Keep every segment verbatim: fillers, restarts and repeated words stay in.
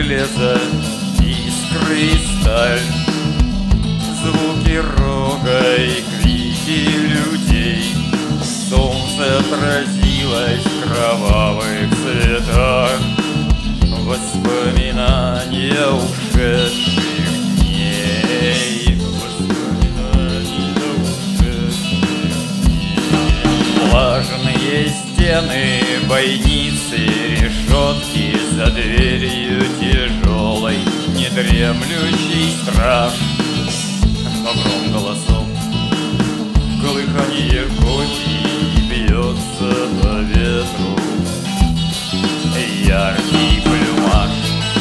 железо, искры, сталь, звуки рога и крики людей. Солнце отразилось в кровавых цветах, воспоминания ушедших дней, воспоминания ушедших дней. Влажные стены, бойницы, решетки, за дверью тяжелой недремлющий страж. Но гром голосов, колыханье копий бьется по ветру, яркий плюмаж.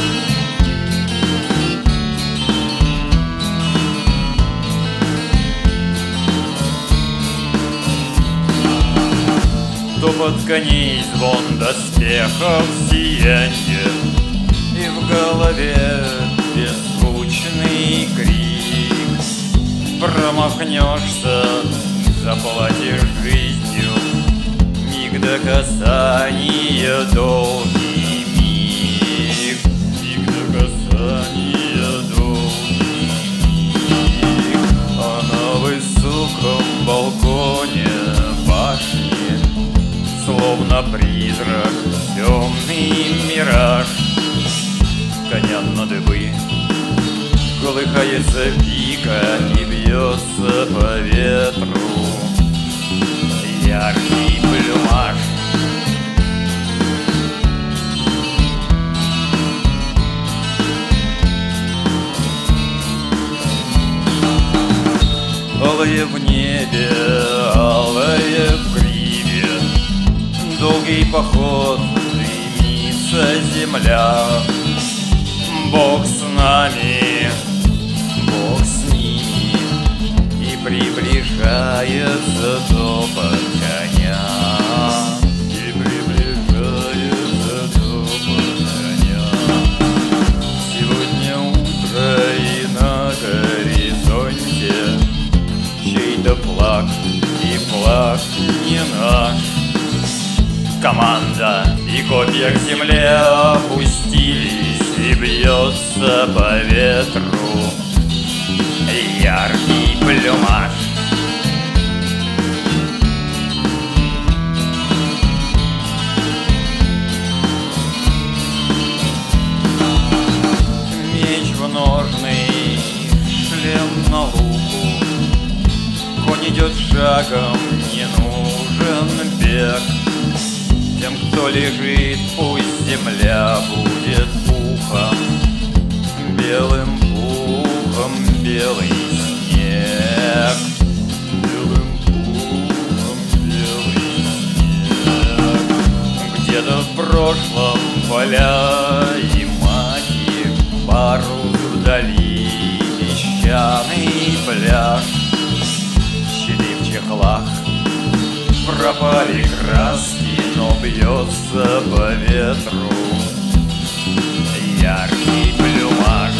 Топот коней, звон доспехов, сиянье, и в голове беззвучный крик. Промахнешься, заплатишь жизнью, миг до касания долгий миг, миг до касания долгий миг. А на высоком балконе башни, словно призрак, темный мираж, коня на дыбы, колыхается пика и бьется по ветру яркий плюмаж. Алое в небе, алое в гриве, долгий поход, дымится земля. Бог с нами, Бог с ними, и приближается топот коня, и приближается топот коня. Сегодня утро, и на горизонте чей-то флаг, и флаг не наш. Команда и копья к земле опустились, и бьется по ветру яркий плюмаж. Меч в ножны, шлем на луку, конь идет шагом, не нужен бег. Тем, кто лежит, пусть земля будет пухом, белым пухом белый снег, белым пухом белый снег. Где-то в прошлом поля и маки, парус вдали, песчаный пляж, щели в чехлах, пропали краски, но бьется по ветру яркий плюмаж.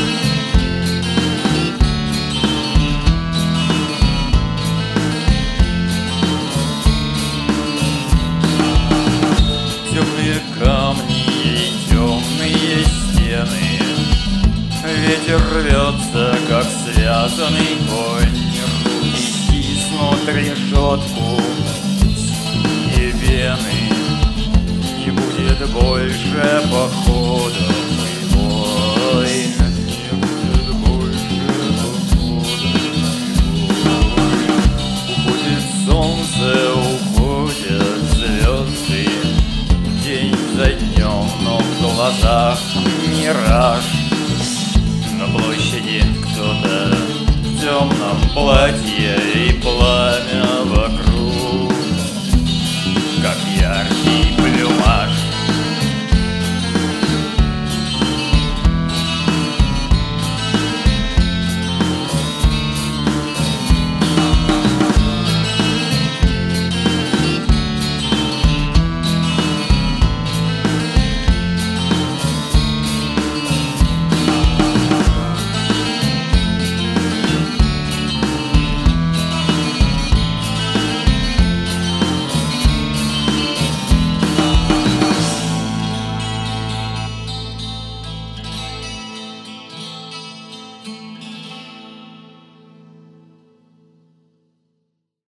Темные камни и темные стены, ветер рвется, как связанный конь, руки стиснут решетку, синие вены. Не будет больше походов и войн, не будет больше походов и войн. Уходит солнце, уходят звезды, день за днем, но в глазах мираж. На площади кто-то в темном платье